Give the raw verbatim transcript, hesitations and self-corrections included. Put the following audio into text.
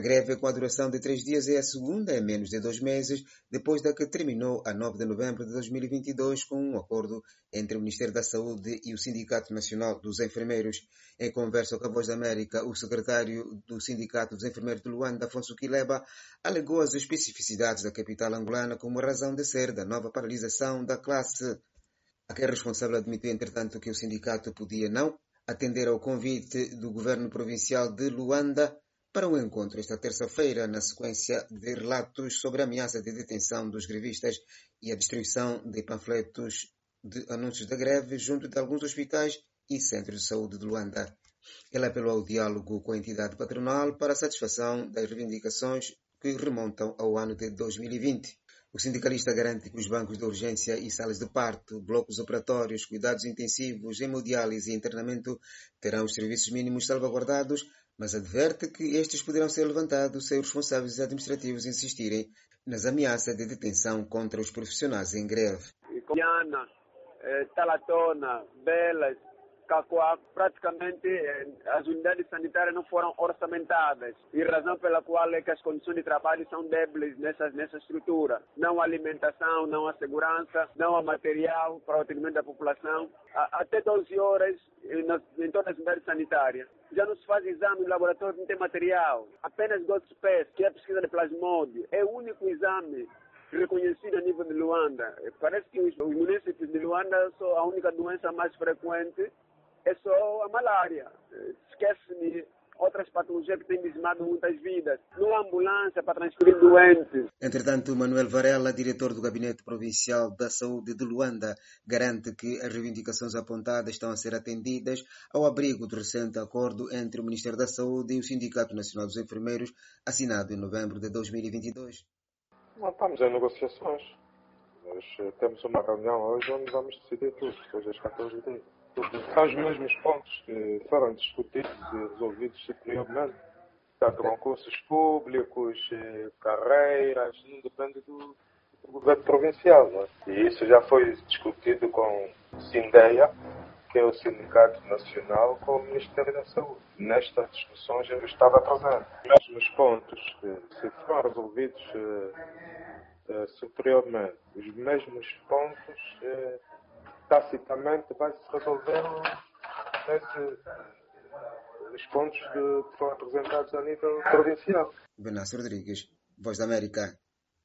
A greve com a duração de três dias é a segunda em menos de dois meses, depois da que terminou a nove de novembro de dois mil e vinte e dois com um acordo entre o Ministério da Saúde e o Sindicato Nacional dos Enfermeiros. Em conversa com a Voz da América, o secretário do Sindicato dos Enfermeiros de Luanda, Afonso Quileba, alegou as especificidades da capital angolana como razão de ser da nova paralisação da classe. Aquele responsável admitiu, entretanto, que o sindicato podia não atender ao convite do governo provincial de Luanda para um encontro esta terça-feira, na sequência de relatos sobre a ameaça de detenção dos grevistas e a destruição de panfletos de anúncios da greve junto de alguns hospitais e centros de saúde de Luanda. Ele apelou ao diálogo com a entidade patronal para a satisfação das reivindicações que remontam ao ano de dois mil e vinte. O sindicalista garante que os bancos de urgência e salas de parto, blocos operatórios, cuidados intensivos, hemodiálise e internamento terão os serviços mínimos salvaguardados, mas adverte que estes poderão ser levantados se os responsáveis administrativos insistirem nas ameaças de detenção contra os profissionais em greve. Diana, Talatona, Belas, Cacoa, praticamente as unidades sanitárias não foram orçamentadas, e razão pela qual é que as condições de trabalho são débeis nessa, nessa estrutura. Não há alimentação, não há segurança, não há material para o atendimento da população. Até doze horas em todas as unidades sanitárias. Já não se faz exame no laboratório, não tem material. Apenas Godspes, que é a pesquisa de plasmódio, é o único exame reconhecido a nível de Luanda. Parece que os municípios de Luanda são a única doença mais frequente é só a malária. Esquece-me outras patologias que têm dizimado muitas vidas. Não há ambulância para transferir doentes. Entretanto, Manuel Varela, diretor do Gabinete Provincial da Saúde de Luanda, garante que as reivindicações apontadas estão a ser atendidas ao abrigo do recente acordo entre o Ministério da Saúde e o Sindicato Nacional dos Enfermeiros, assinado em novembro de dois mil e vinte e dois. Não estamos em negociações. Nós temos uma reunião hoje onde vamos decidir tudo, depois das catorze dias. São os mesmos pontos que foram discutidos e resolvidos superiormente. Tanto concursos públicos, carreiras, não depende do, do governo provincial. Não é? E isso já foi discutido com o SINDEA, que é o Sindicato Nacional, com o Ministério da Saúde. Nestas discussões eu estava presente. Os mesmos pontos que se foram resolvidos uh, uh, superiormente, os mesmos pontos uh, tacitamente vai-se resolver nesse, nos pontos que foram apresentados a nível provincial. Benácio Rodrigues, Voz da América.